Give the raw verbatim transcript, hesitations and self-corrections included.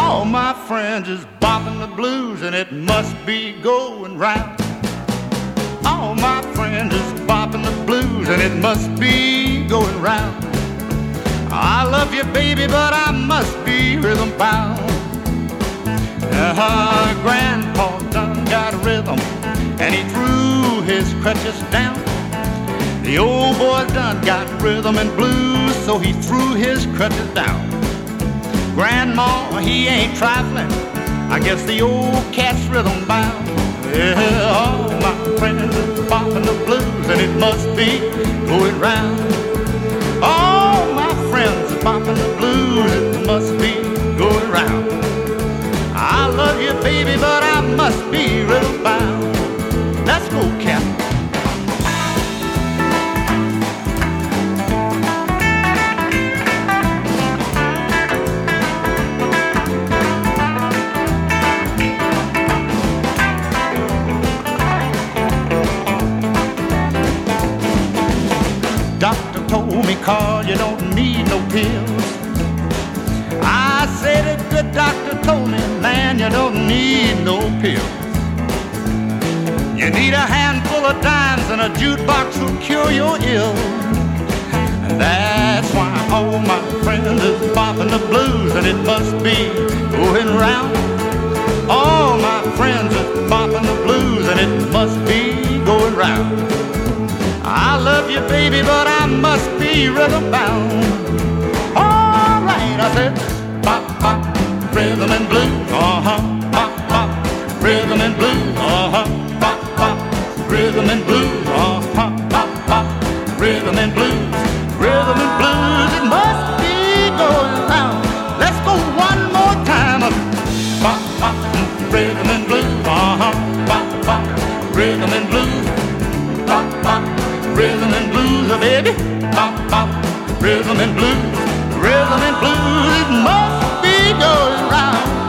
All my friends is bopping the blues and it must be going round. All my friends is bopping the blues and it must be going round. I love you, baby, but I must be rhythm bound. Uh, Grandpa done got a rhythm and he threw his crutches down. The old boy done got rhythm and blues, so he threw his crutches down. Grandma, he ain't trifling, I guess the old cat's rhythm bound. Yeah, all my friends are bopping the blues and it must be going round. All my friends are bopping the blues, it must be going round. I love you, baby, but I must be rhythm bound. Let's go, cat. Doctor told me, Carl, you don't need no pills. I said a good doctor told me, man, you don't need no pills. You need a handful of dimes and a jukebox will cure your ill. And that's why all my friends is bopping the blues and it must be going round. All my friends is bopping the blues and it must be going round. I love you, baby, but I must be rhythm bound. All right, I said, bop, bop, rhythm and blues, uh-huh, bop, bop, rhythm and blues, uh-huh, bop, bop, rhythm and blues, uh-huh, bop, bop, rhythm and blues, rhythm and blues, it must be going round. Let's go one more time. Bop, bop, rhythm and blues, uh-huh, bop, bop, rhythm and blues, bop, bop, rhythm and blues, baby, bop, bop, rhythm and blues, rhythm and blues, it must be going round.